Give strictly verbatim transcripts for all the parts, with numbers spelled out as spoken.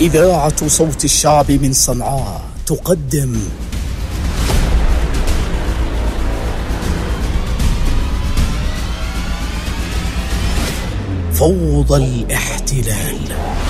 إذاعة صوت الشعب من صنعاء تقدم فوضى الاحتلال،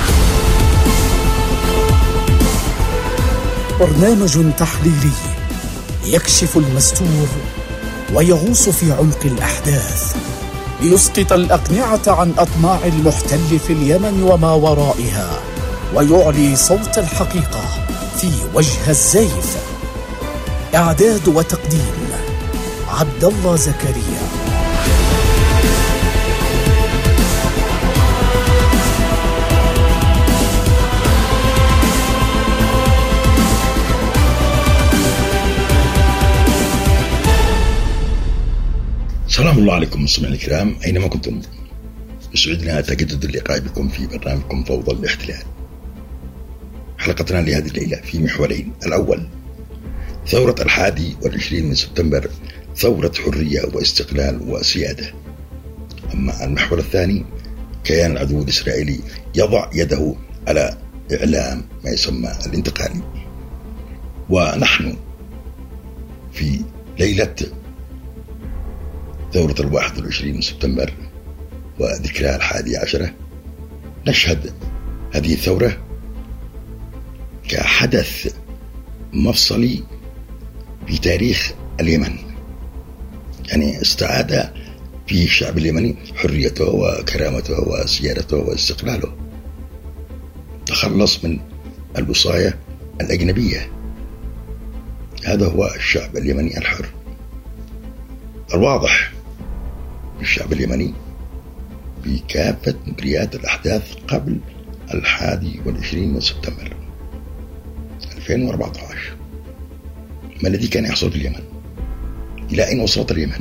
برنامج تحليلي يكشف المستور ويغوص في عمق الأحداث ليسقط الأقنعة عن أطماع المحتل في اليمن وما ورائها، ويعلي صوت الحقيقة في وجه الزيف. إعداد وتقديم عبد الله زكريا. سلام الله عليكم مستمعينا الكرام أينما كنتم. يسعدنا تجدد اللقاء بكم في برنامجكم فوضى الاحتلال. حلقتنا لهذه الليلة في محورين: الأول ثورة الحادي والعشرين من سبتمبر، ثورة حرية واستقلال وسيادة. أما المحور الثاني كيان العدو الإسرائيلي يضع يده على إعلام ما يسمى الانتقالي. ونحن في ليلة ثورة الواحد والعشرين من سبتمبر وذكرى الحادي عشرة نشهد هذه الثورة كحدث مفصلي في تاريخ اليمن، يعني استعاد فيه الشعب اليمني حريته وكرامته وسيادته واستقلاله، تخلص من الوصاية الأجنبية. هذا هو الشعب اليمني الحر. الواضح الشعب اليمني بكافة مجريات الأحداث قبل الحادي والعشرين من سبتمبر ألفين وأربعة عشر. ما الذي كان يحصل في اليمن؟ إلى أين وصلت اليمن؟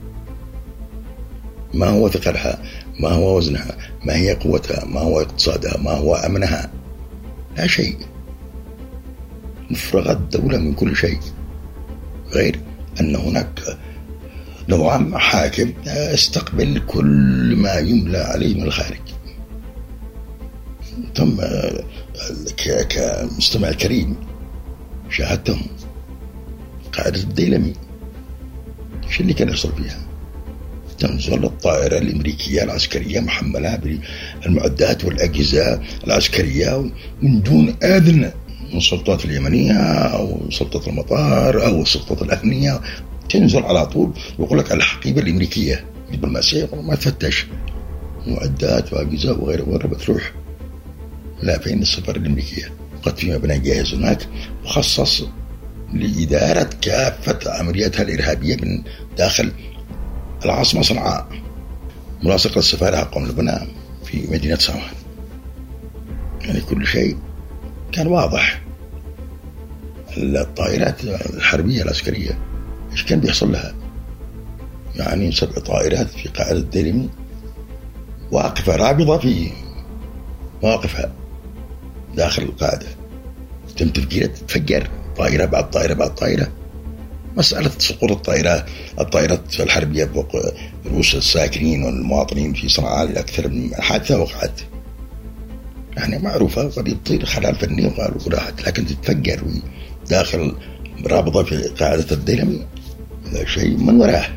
ما هو ثقلها؟ ما هو وزنها؟ ما هي قوتها؟ ما هو اقتصادها؟ ما هو أمنها؟ لا شيء. مفرغت الدولة من كل شيء، غير أن هناك نوعا حاكم استقبل كل ما يملى عليه من الخارج. ثم كمستمع الكريم شاهدتهم قاعدة الديلمي، ايش اللي كان يحصل فيها؟ تنزل الطائرة الأمريكية العسكرية محملة بالمعدات والأجهزة العسكرية من دون أذن من السلطات اليمنية أو سلطة المطار أو السلطات الأمنية، تنزل على طول ويقول لك الحقيبة الأمريكية دبلوماسية ما تفتش معدات وأجهزة وغيره وغيره بتروح. لا، فين السفارة الأمريكية؟ قد في مبنى جاهز هناك مخصص لإدارة كافة عملياتها الإرهابية من داخل العاصمة صنعاء، ملاصقة السفارة قم البناء في مدينة سوان. يعني كل شيء كان واضح. الطائرات الحربية العسكرية ايش كان بيحصل لها؟ يعني سبع طائرات في قاعدة الديلمي واقفة رابضة في مواقفها داخل القاعدة، تم تفجيرها، تتفجر طائرة بعد طائرة بعد طائرة. مسألة سقوط الطائرات الطائرات الحربية فوق رؤوس الساكنين والمواطنين في صنعاء لأكثر من حادثة وقعت، يعني معروفة، قد يطير خلال فني وقالوا راحت، لكن تتفجر داخل رابطة في قاعدة الديلمي. لا شيء من وراه،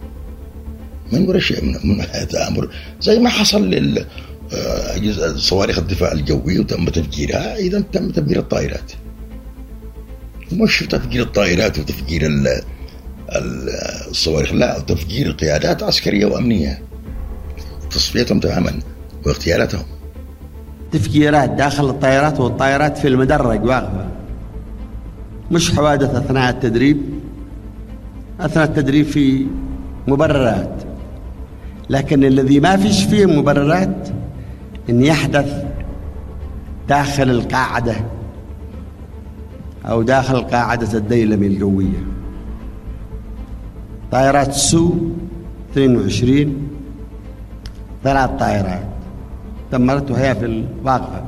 من وراء شيء من, من هذا أمر زي ما حصل لأجهزة صواريخ الدفاع الجوي وتم تفجيرها. إذا تم تفجير الطائرات، مش تفجير الطائرات وتفجير الصواريخ، لا، تفجير قيادات عسكرية وأمنية، تصفيتهم تماما واغتيالاتهم. تفجيرات داخل الطائرات والطائرات في المدرج واقفة، مش حوادث أثناء التدريب. أثناء التدريب في مبررات، لكن الذي ما فيش فيه مبررات إن يحدث داخل القاعدة أو داخل قاعدة الديلمي الجوية. طائرات سو اثنين وعشرين ثلاث طائرات دمرت وهي في الواقفة.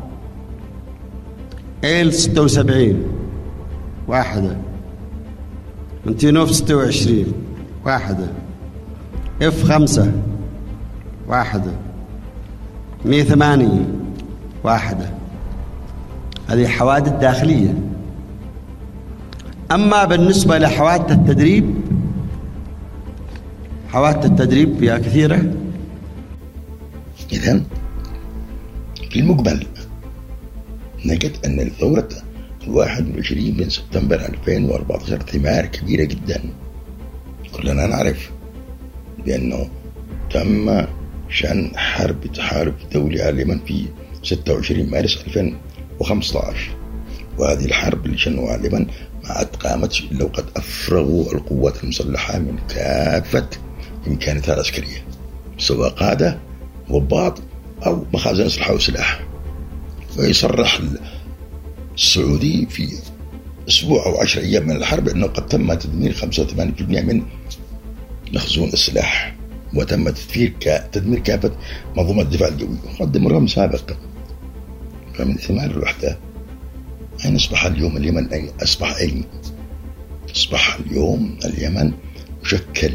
إيل ستة وسبعين واحدة، انتينوف ستة وعشرين واحدة، اف خمسة واحدة، مية ثمانية واحدة، هذه حوادث داخلية. أما بالنسبة لحوادث التدريب، حوادث التدريب يا كثيرة. إذن في المقبل نجد أن الثورة الواحد والعشرين من سبتمبر ألفين وأربعة عشر ثمار كبيرة جدا. كلنا نعرف بأنه تم شن حرب تحالف دولي على اليمن في ستة وعشرين مارس ألفين وخمسة عشر، وهذه الحرب اللي شنوها على اليمن ما عاد قامت إلا وقد أفرغوا القوات المسلحة من كافة إمكاناتها العسكرية، سواء قادة ضباط أو مخازن أسلحة وسلاح. ويصرح السعودي في أسبوع أو عشر أيام من الحرب أنه قد تم تدمير خمسة وثمانين بالمئة من مخزون السلاح، وتم تدمير تدمير كافة منظومة الدفاع الجوي، وقد دمرهم سابقا. فمن ثمار الوحدة أين أصبح اليوم اليمن؟ أين أصبح أين؟ أصبح اليوم اليمن مشكل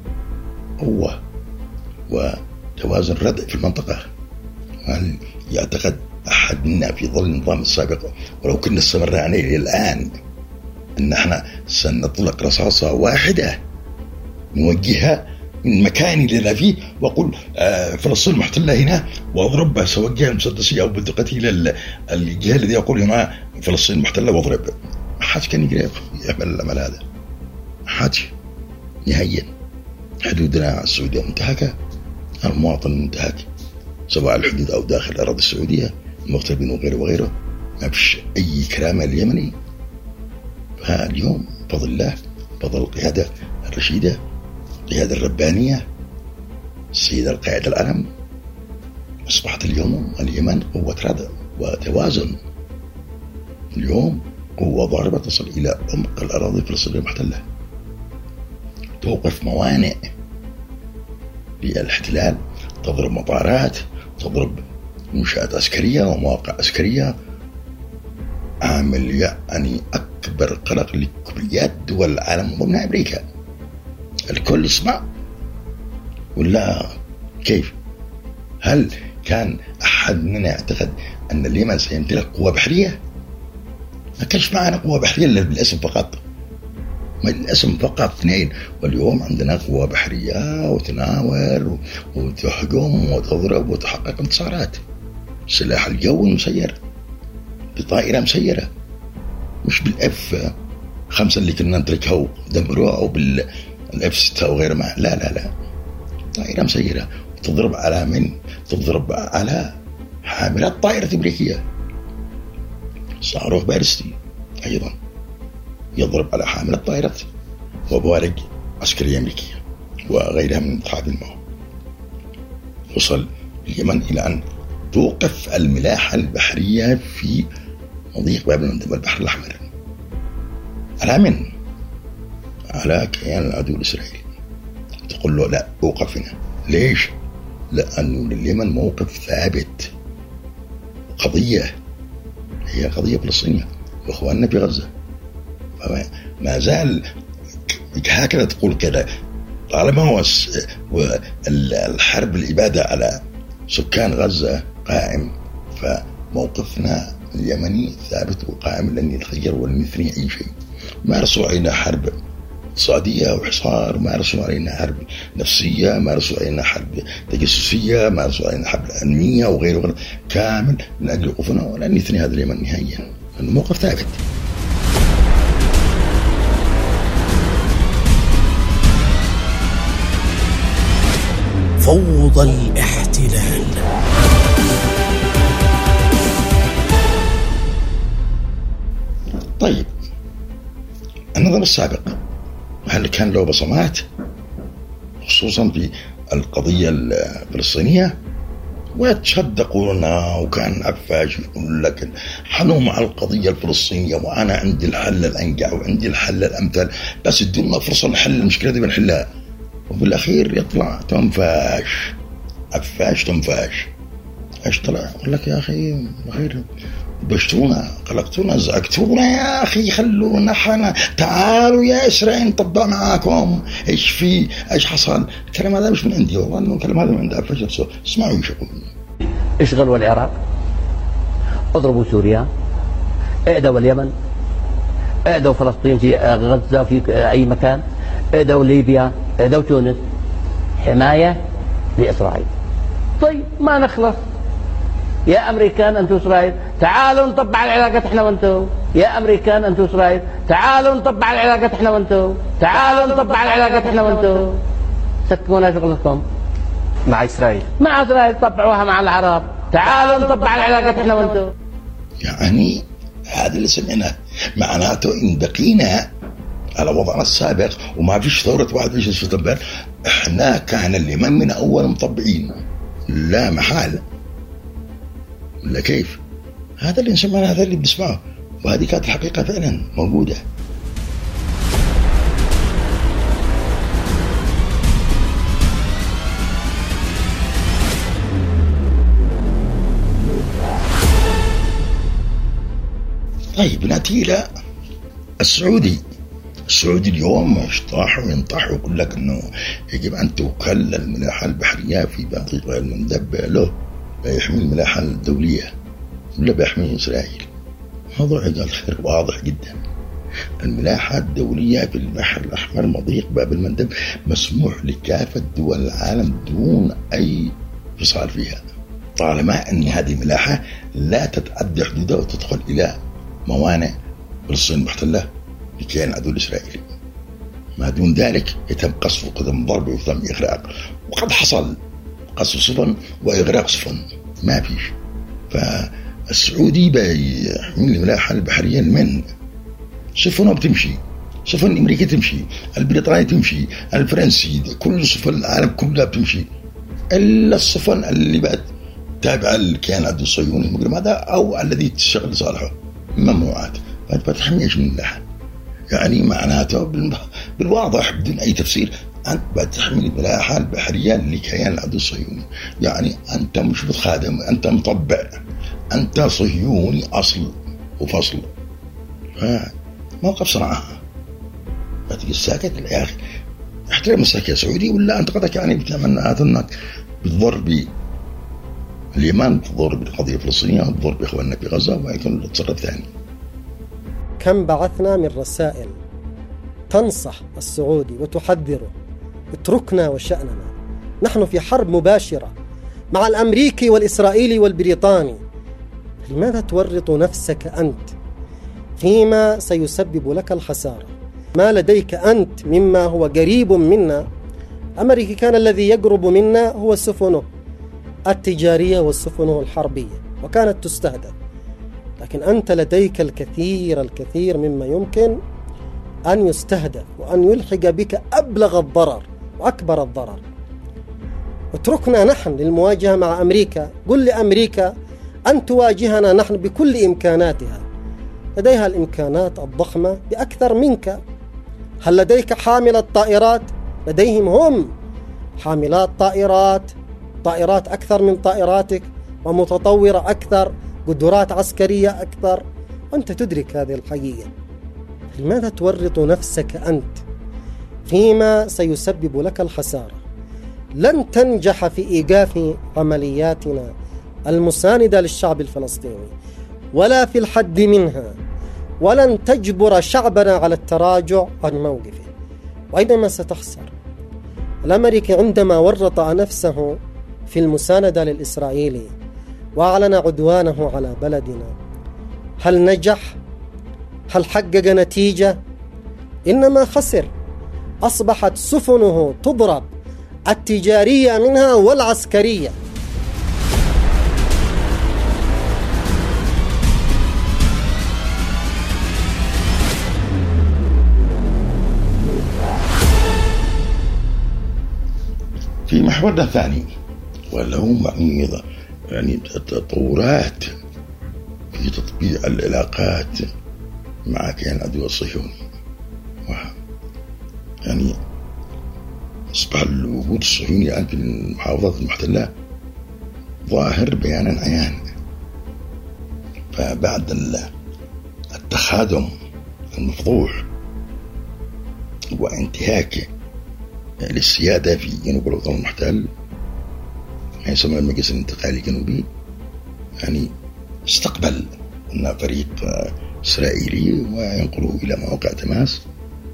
قوة وتوازن ردع في المنطقة. هل يعتقد أحد منا في ظل النظام السابق ولو كنا استمرنا عليه إلى الآن أن احنا سنطلق رصاصة واحدة نوجهها من مكاني اللي أنا فيه وأقول آه فلسطين محتلة هنا وأضرب سوجها مسدسية أو بندقتي إلى الجهة الذي يقول هنا فلسطين محتلة وأضرب؟ ما حد كان يقدر يعمل العمل هذا، ما حد نهائيا. حدودنا السعودية منتهكة، المواطن منتهك، سواء الحدود أو داخل الأراضي السعودية، المغتربين وغيره وغيره، ما فيش أي كرامة اليمني. فاليوم بفضل الله، بفضل القيادة الرشيدة، القيادة الربانية، السيد القائد الأعلم، أصبحت اليوم اليمن قوة ردع وتوازن. اليوم قوة ضاربة تصل إلى عمق الأراضي الفلسطينية المحتلة، توقف موانئ للاحتلال، تضرب مطارات، تضرب منشآت عسكرية ومواقع عسكرية. عامل يعني أكبر قلق لكليات دول العالم ضمن أمريكا. الكل يسمع ولا كيف؟ هل كان أحد منا يعتقد أن اليمن سيمتلك قوة بحرية؟ ما كانش معنا قوة بحرية إلا بالاسم فقط، ما الاسم فقط اثنين. واليوم عندنا قوة بحرية وتناور وتهجم وتضرب وتحقق انتصارات. السلاح الجوي مسير بطائرة مسيرة، مش بالإف خمسة اللي كنا نتركها ودمروها أو بالإف ستة أو غيره. ما لا لا لا طائرة مسيرة تضرب على من؟ تضرب على حاملات طائرة أمريكية. صاروخ باليستي أيضا يضرب على حاملة طائرة وبوارق عسكرية أمريكية وغيرها من متحف الماء. وصل اليمن إلى أن توقف الملاحة البحرية في مضيق باب المندب والبحر الأحمر. على من؟ على كيان العدو الإسرائيلي. تقول له لا أوقف هنا. ليش؟ لأنه لليمن موقف ثابت، قضية هي قضية فلسطينية وإخواننا في غزة. ما زال هكذا تقول كذا طالما هو الحرب الإبادة على سكان غزة قائم، فموقفنا اليمني ثابت وقائم لن يتغير ولن يثني أي شيء. مارسوا علينا حرب اقتصادية وحصار، مارسوا علينا حرب نفسية، مارسوا علينا حرب تجسسية، مارسوا علينا حرب أمنية وغيره وغيره، كامل من أجل وقوفنا ولن يثني هذا اليمن نهائيا. الموقف ثابت. فوضى الاحتلال. طيب النظام السابق هل كان له بصمات خصوصا في القضية الفلسطينية؟ ويتصدقوا لنا، وكان عفاش يقول لك حنوا مع القضية الفلسطينية وأنا عندي الحل الأنجع وعندي الحل الأمثل، بس ادونا فرصة نحل المشكلة دي بنحلها. وفي الأخير يطلع تنفاش، عفاش تنفاش. ايش طلع؟ يقول لك يا أخي بخير بشتونا، قلقتونا، زعقتونا يا أخي، خلونا حنا، تعالوا يا إسرائيل نطبق معاكم. إيش في؟ إيش حصل؟ الكلام هذا مش من عندي والله، إنه الكلام هذا من عند عفاش نفسه. اسمعوا ايش يقول. اشغلوا العراق، اضربوا سوريا، اعدوا اليمن، اعدوا فلسطين في غزة في أي مكان، اعدوا ليبيا، اعدوا تونس، حماية لإسرائيل. طيب ما نخلص، يا أمريكان أنتوا إسرائيل تعالوا نطبع العلاقات إحنا وأنتوا، يا أمريكان أنتوا إسرائيل تعالوا نطبع العلاقات إحنا وأنتوا، تعالوا نطبع العلاقات إحنا وأنتوا. سكونا شغلكم مع إسرائيل، مع إسرائيل طبعوها مع العرب، تعالوا نطبع العلاقات إحنا وأنتوا. يعني هذا اللي سمعناه، معناته إن بقينا على وضعنا السابق وما فيش ثورة واحد وعشرين سبتمبر، إحنا كان اليمن من أول مطبعين لا محال، ولا كيف؟ هذا اللي نسمعه، هذا اللي بنسمعه، وهذه كانت الحقيقة فعلا موجودة. طيب نأتي إلى السعودي. السعودي اليوم يشطح وينطح ويقول لك أنه يجب أن توكل الملاحة البحرية في منطقة المندب له بيحمي الملاحة الدولية ولا بيحمي إسرائيل. موضوع قال خير واضح جدا، الملاحة الدولية في البحر الأحمر مضيق باب المندب مسموح لكافة دول العالم دون أي فصال فيها، طالما أن هذه الملاحة لا تتعدى حدودها وتدخل إلى موانئ فلسطين المحتلة لكيان العدو الإسرائيلي. ما دون ذلك يتم قصف وقدم ضرب ويتم إغراق، وقد حصل قصف سفن وإغراق سفن ما فيش. فالسعودي بيحمل الملاحة البحرية من سفنه بتمشي، سفن الأمريكية تمشي، البريطانية تمشي، الفرنسي، كل سفن العالم كلها بتمشي، إلا السفن اللي بقت تابعة لكيان العدو الصهيوني المجرم هذا أو الذي تشتغل لصالحه ممنوعات. فتحمي ايش من الملاحة؟ يعني معناته بالواضح بدون أي تفسير أنت بتحمل الملاحة البحرية لكيان العدو الصهيوني، يعني أنت مش بتخادم، أنت مطبع، أنت صهيوني أصل وفصل. فموقف صنعها فتجي الساكت يا أخي احترم نفسك يا سعودي، ولا أنت قدك يعني بتعمل أنك بتضر بي اليمن، بتضر بالقضية الفلسطينية، بتضر بإخواننا في غزة، ويكون تصرف ثاني. كم بعثنا من رسائل تنصح السعودي وتحذره اتركنا وشأننا، نحن في حرب مباشرة مع الأمريكي والإسرائيلي والبريطاني، لماذا تورط نفسك أنت فيما سيسبب لك الخسارة؟ ما لديك أنت مما هو قريب منا، الأمريكي كان الذي يقرب منا هو سفنه التجارية وسفنه الحربية وكانت تستهدف، لكن أنت لديك الكثير الكثير مما يمكن أن يستهدف وأن يلحق بك أبلغ الضرر وأكبر الضرر. اتركنا نحن للمواجهة مع أمريكا، قل لأمريكا أن تواجهنا نحن بكل إمكاناتها، لديها الإمكانات الضخمة بأكثر منك. هل لديك حاملة طائرات؟ لديهم هم حاملات طائرات، طائرات أكثر من طائراتك ومتطورة أكثر، قدرات عسكرية أكثر، وأنت تدرك هذه الحقيقة. لماذا تورط نفسك أنت فيما سيسبب لك الخسارة؟ لن تنجح في إيقاف عملياتنا المساندة للشعب الفلسطيني ولا في الحد منها، ولن تجبر شعبنا على التراجع عن موقفه، وإنما ستخسر. الأمريكي عندما ورط نفسه في المساندة للإسرائيلي وأعلن عدوانه على بلدنا، هل نجح؟ هل حقق نتيجة؟ إنما خسر. أصبحت سفنه تضرب، التجارية منها والعسكرية. في محورنا الثاني وله معيضة يعني التطورات في تطبيع العلاقات مع كيان العدو الصهيوني، يعني أصبح الوجود الصهيوني الآن في المحافظات المحتلة ظاهر بيانا عيان. فبعد التخادم المفضوح وانتهاك للسيادة في جنوب الوطن المحتل ما يسمى المجلس الانتقالي الجنوبي، يعني استقبل أن فريق إسرائيلي وينقله إلى مواقع تماس.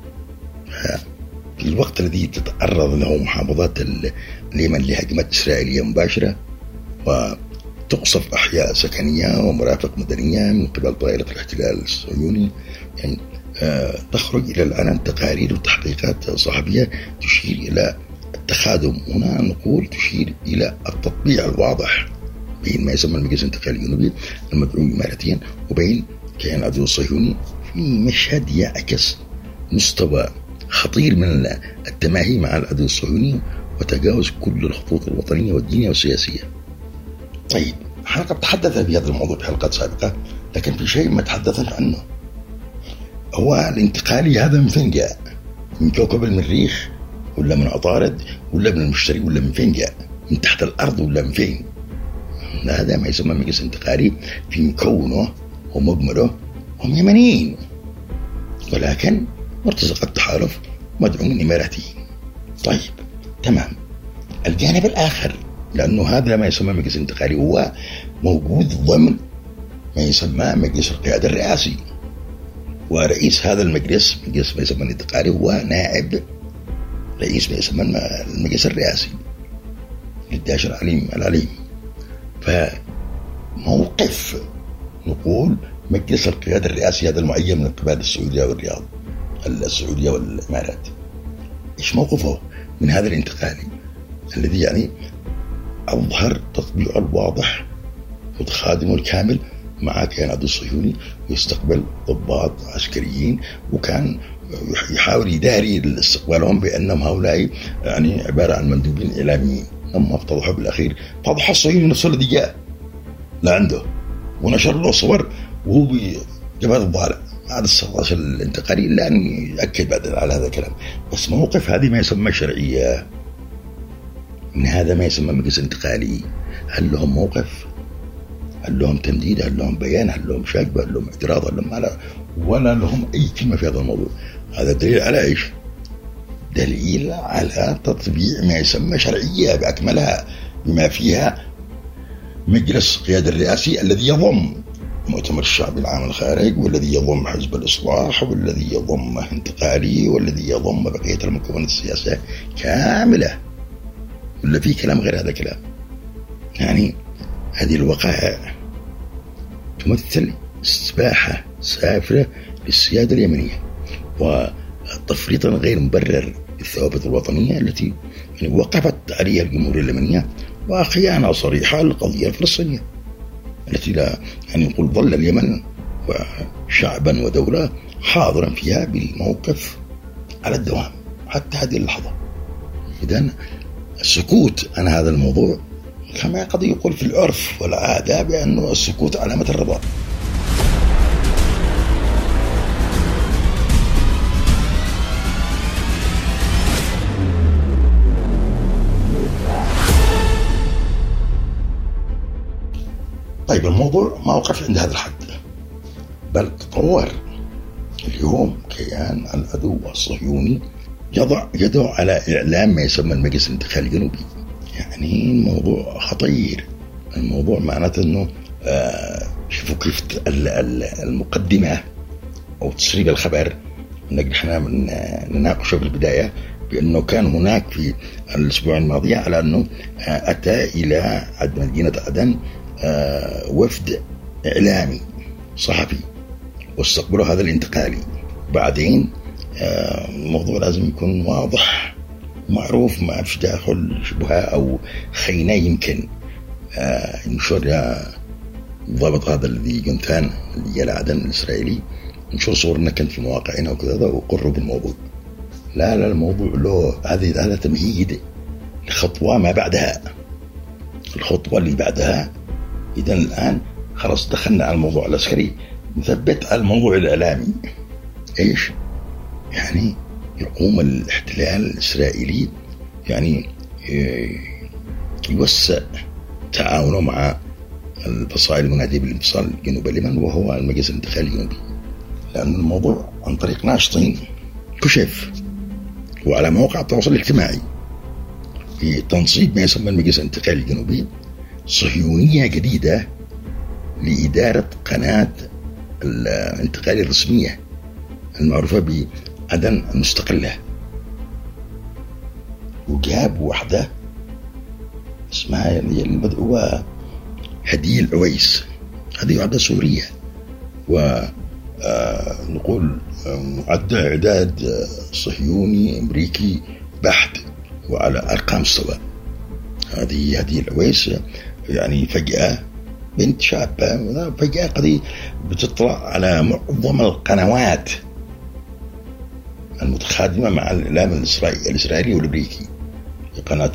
في الوقت الذي تتعرض له محافظات اليمن لهجمات إسرائيلية مباشرة وتقصف أحياء سكنية ومرافق مدنية من قبل طائرة الاحتلال الصهيوني، يعني آه تخرج إلى الآن تقارير وتحقيقات صحفية تشير إلى التخاذم، هنا نقول تشير إلى التطبيع الواضح بين ما يسمى المجلس الانتقالي الجنوبي المدعوم إماراتيا وبين كيان العدو الصهيوني، في مشهد يعكس مستوى خطير من التماهي مع العدو الصهيوني وتجاوز كل الخطوط الوطنية والدينية والسياسية. طيب، حلقة تحدث في هذا الموضوع في حلقات سابقة، لكن في شيء ما تحدثت عنه، هو الانتقالي هذا من فين جاء؟ من كوكب المريخ ولا من عطارد ولا من المشتري ولا من فين جاء؟ من تحت الأرض ولا من فين؟ هذا ما يسمى مجلس انتقالي في مكونه ومجمله هم يمنيين، ولكن مرتزقة التحالف مدعوم إماراتي. طيب تمام. الجانب الآخر، لأنه هذا ما يسمى مجلس انتقالي هو موجود ضمن ما يسمى مجلس القيادة الرئاسي، ورئيس هذا المجلس مجلس ما يسمى الانتقالي هو نائب رئيس ما يسمى المجلس الرئاسي للداشر العليم العليم. فموقف نقول مجلس القيادة الرئاسي هذا المعين من قبل السعودية والرياض السعودية والإمارات، إيش موقفه من هذا الانتقالي الذي يعني أظهر تطبيعه الواضح وتخادمه الكامل مع كيان العدو الصهيوني ويستقبل ضباط عسكريين، وكان يحاول يداري استقبالهم بأنهم هؤلاء يعني عبارة عن مندوبين إعلاميين. لما افتضحوا بالأخير فضح الصهيوني نفسه الذي جاء لعنده ونشر له صور وهو بجبهة الضالع بعد السطاش الانتقالي، إلا أن يأكد بعد على هذا الكلام. بس موقف هذه ما يسمى شرعية من هذا ما يسمى مجلس انتقالي، هل لهم موقف؟ هل لهم تمديد؟ هل لهم بيان؟ هل لهم شاكبة؟ هل لهم اعتراض؟ هل لهم على ولا لهم أي كلمة في هذا الموضوع؟ هذا دليل على إيش؟ دليل على تطبيع ما يسمى شرعية بأكملها، بما فيها مجلس القيادة الرئاسي الذي يضم مؤتمر الشعب العام الخارج، والذي يضم حزب الإصلاح، والذي يضم انتقالي، والذي يضم بقية المكونات السياسية كاملة، ولا في كلام غير هذا كلام؟ يعني هذه الوقائع تمثل استباحة سافرة للسيادة اليمنية وتفريطا غير مبرر للثوابت الوطنية التي يعني وقفت عليها الجمهورية اليمنية، وخيانة صريحة للقضية الفلسطينية التي لا يعني نقول ظل اليمن وشعبا ودولة حاضرا فيها بالموقف على الدوام حتى هذه اللحظة. إذن السكوت عن هذا الموضوع كما قد يقول في العرف والعادة بأنه السكوت علامة الرضا. طيب الموضوع ما وقف عند هذا الحد، بل تطور. اليوم كيان العدو الصهيوني يضع يده على إعلام ما يسمى المجلس الانتقالي الجنوبي. يعني الموضوع خطير، الموضوع معناته أنه آه شوفوا كيف المقدمة أو تسريب الخبر نحن نناقشه في البداية بأنه كان هناك في الأسبوع الماضي على أنه آه أتى إلى مدينة عدن آه وفد إعلامي صحفي واستقبلوا هذا الانتقالي. بعدين آه الموضوع لازم يكون واضح معروف، ما فيش داخل شبهة أو خينة يمكن آه ينشر الضابط هذا الذي جنتان اللي جاء لعدن الإسرائيلي ينشر صورنا كانت في مواقعنا وكذا وقروا بالموضوع. لا لا الموضوع له هذه هذا تمهيد لخطوة ما بعدها، الخطوة اللي بعدها. إذا الآن خلاص دخلنا على الموضوع العسكري، نثبت على الموضوع الإعلامي. إيش يعني؟ يقوم الاحتلال الإسرائيلي يعني يوسع تعاونه مع الفصائل المنادية بالانفصال جنوب اليمن وهو المجلس الانتقالي الجنوبي، لأن الموضوع عن طريق ناشطين كشف وعلى مواقع التواصل الاجتماعي في تنصيب ما يسمى المجلس الانتقالي الجنوبي صهيونية جديدة لإدارة قناة الانتقالية الرسمية المعروفة بعدن المستقلة، وجاب واحدة اسمها المدعوة هدية العويس. هذه واحدة سورية، ونقول معدة إعداد صهيوني أمريكي بحت وعلى أرقام مستوى. هذه هدية العويس يعني فجأة بنت شابة فجأة قد بتطلع على معظم القنوات المتخادمة مع الإعلام الإسرائيلي, الإسرائيلي والأمريكي، في قناة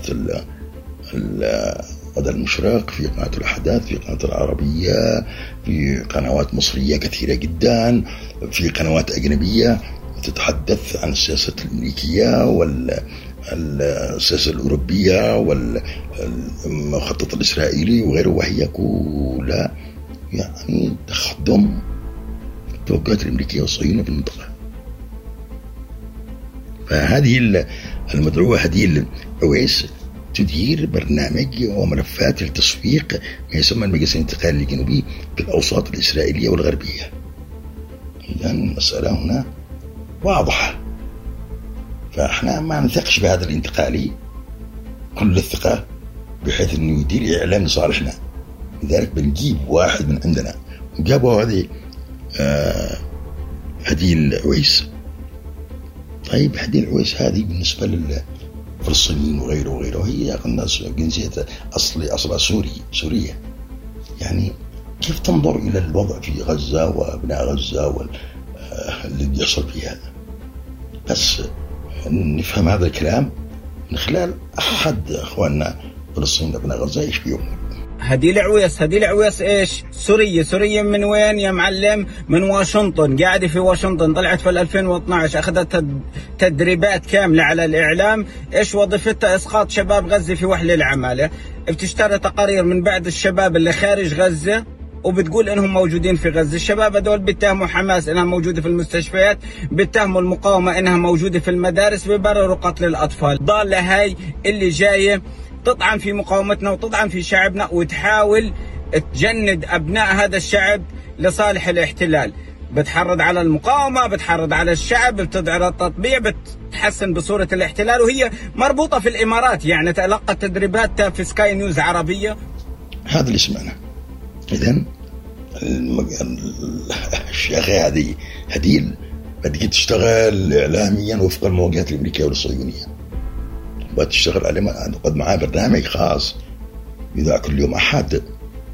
غد المشرق، في قناة الأحداث، في قناة العربية، في قنوات مصرية كثيرة جدا، في قنوات أجنبية تتحدث عن السياسة الأمريكية والسياسة الأوروبية والمخطط الإسرائيلي وغيره، وهي كلها يعني تخدم التوجهات الأمريكية والصهيونية في المنطقة. فهذه المدعوة هدية العويس تدير برنامج وملفات لتسويق ما يسمى المجلس الانتقالي الجنوبي في الأوساط الإسرائيلية والغربية. إذن المسألة هنا واضحة، فإحنا ما نثقش بهذا الانتقالي كل الثقة بحيث أنه يدير إعلام لصالحنا، لذلك بنجيب واحد من عندنا. وجابوا هذه آه هدية العويس. طيب هدية العويس هذه بالنسبة للفلسطينيين وغيره وغيره هي الناس جنسية أصلي أصلها سوري سورية، يعني كيف تنظر إلى الوضع في غزة وابناء غزة واللي بيحصل فيها؟ بس نفهم هذا الكلام من خلال أحد أخواننا فلسطين أبناء غزة إيش بيقول. هدي العويس هدي العويس ايش؟ سورية سورية من وين يا معلم؟ من واشنطن، قاعدة في واشنطن، طلعت في ألفين واثناشر، اخذت تدريبات كاملة على الإعلام. ايش وظيفتها؟ اسقاط شباب غزة في وحل العمالة. بتشتري تقارير من بعض الشباب اللي خارج غزة وبتقول انهم موجودين في غزة. الشباب هذول بيتهموا حماس انها موجودة في المستشفيات، بيتهموا المقاومة انها موجودة في المدارس، بيبرروا قتل الأطفال. ضالة هاي اللي جاية تطعن في مقاومتنا وتطعن في شعبنا وتحاول تجند أبناء هذا الشعب لصالح الاحتلال. بتحرض على المقاومة، بتحرض على الشعب، بتدعي التطبيع، بتحسن بصورة الاحتلال، وهي مربوطة في الإمارات، يعني تلقى تدريبات في سكاي نيوز عربية. هذا اللي سمعنا. إذن الشيخة هذه هديل بدك تشتغل إعلاميا وفق المواجهات الأمريكية والصهيونية، بتشتغل عليه قد معاه برنامج خاص يذاع كل يوم أحد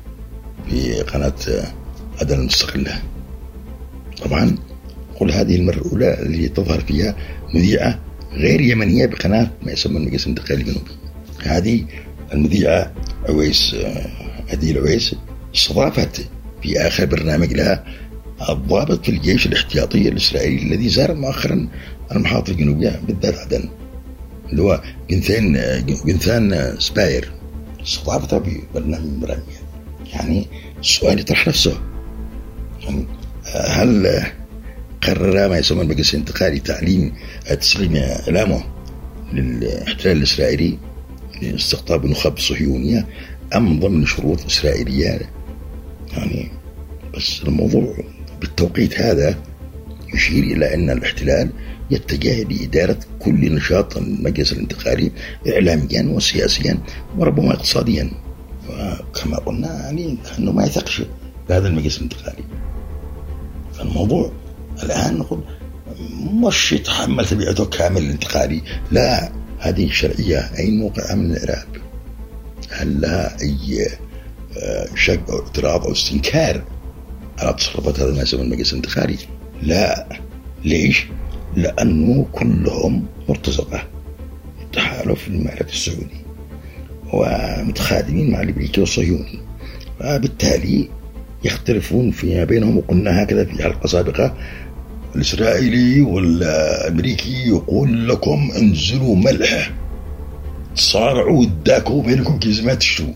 في قناة عدن المستقلة. طبعا قل هذه المرة الأولى اللي تظهر فيها مذيعة غير يمنية بقناة ما يسمى المجلس الانتقالي الجنوبي. هذه المذيعة عويس هدية العويس استضافت في آخر برنامج لها الضابط في الجيش الاحتياطي الإسرائيلي الذي زار مؤخرا المحافظة الجنوبية بالذات عدن، اللي هو جنثان جنثان سباير، استضافتها في برنامج برامج. يعني السؤال يطرح نفسه، يعني هل قرر ما يسمى المجلس الانتقالي تعليم تسليم إعلامه للاحتلال الإسرائيلي لاستقطاب النخب الصهيونية أم ضمن شروط إسرائيلية؟ يعني بس الموضوع بالتوقيت هذا يشير إلى أن الاحتلال يتجه لإدارة كل نشاط المجلس الانتقالي إعلاميا وسياسيا وربما اقتصاديا، وكما قلنا يعني أنه ما يثقش بهذا المجلس الانتقالي. فالموضوع الآن نقول مش يتحمل تبعته كامل الانتقالي، لا، هذه الشرعية أي موقع من الإرهاب؟ هل لها أي شك أو اعتراض أو استنكار على تصرفات هذا ما يسمى المجلس الانتقالي؟ لا. ليش؟ لأنه كلهم مرتزقة تحالف المملكة السعودي ومتخادمين مع الأمريكي والصهيوني، وبالتالي يختلفون فيما بينهم. وقلنا هكذا في حلقة سابقة، الإسرائيلي والأمريكي يقول لكم انزلوا ملح، صارعوا وداكوا بينكم كي ما تشتوا،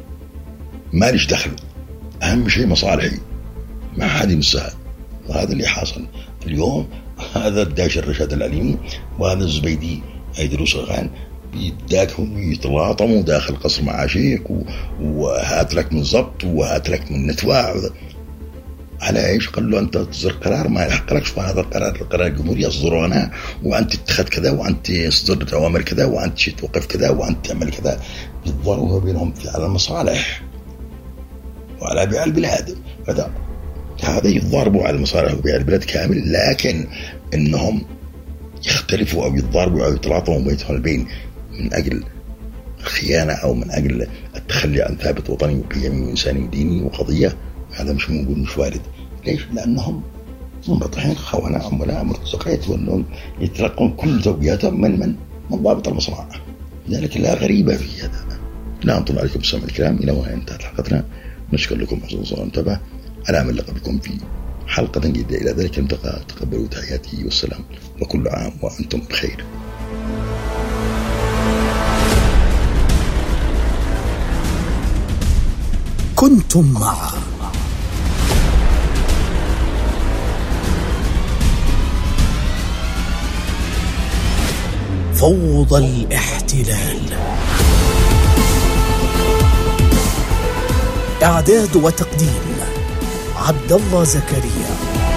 ماليش دخل، أهم شيء مصالحي، ما حد يمسها. وهذا اللي حاصل اليوم. هذا الداش الرشاد العليمي وهذا الزبيدي أيدروس الغان بيداكهم يتلاطموا داخل قصر معاشيك وهات لك من ضبط وهات لك من نتواع. على ايش؟ قال له انت تصدر قرار ما يحققش، فهذا القرار قرار الجمهوريه اصدره انا، وانت اتخذ كذا، وانت اصدرت اوامر كذا، وانت توقف كذا، وانت تعمل كذا. يتضاربوا بينهم على المصالح وعلى بيع البلاد. هذا هذا يتضاربوا على المصالح وبيع البلاد كامل، لكن انهم يختلفوا او يتضاربوا او يتلاطموا بينهم البين من اجل خيانه او من اجل التخلي عن ثابت وطني وقيمي وانساني وديني وقضيه، هذا مش موجود، مش وارد. ليش؟ لانهم منبطحين خونه عملاء مرتزقات، وانهم يتلقون كل زوجاتهم من من من ضابط المصنع. لذلك لا غريبه في هذا. نعم، طلع عليكم السلام الكرام، الى وهي انتهت حلقتنا. نشكر لكم حسن الصوره والمتابعه. على امل لقاء بكم في حلقه جديده. الى ذلك الملتقى تقبلوا تحياتي والسلام، وكل عام وانتم بخير. كنتم مع فوضى الاحتلال. إعداد وتقديم عبد الله زكريا.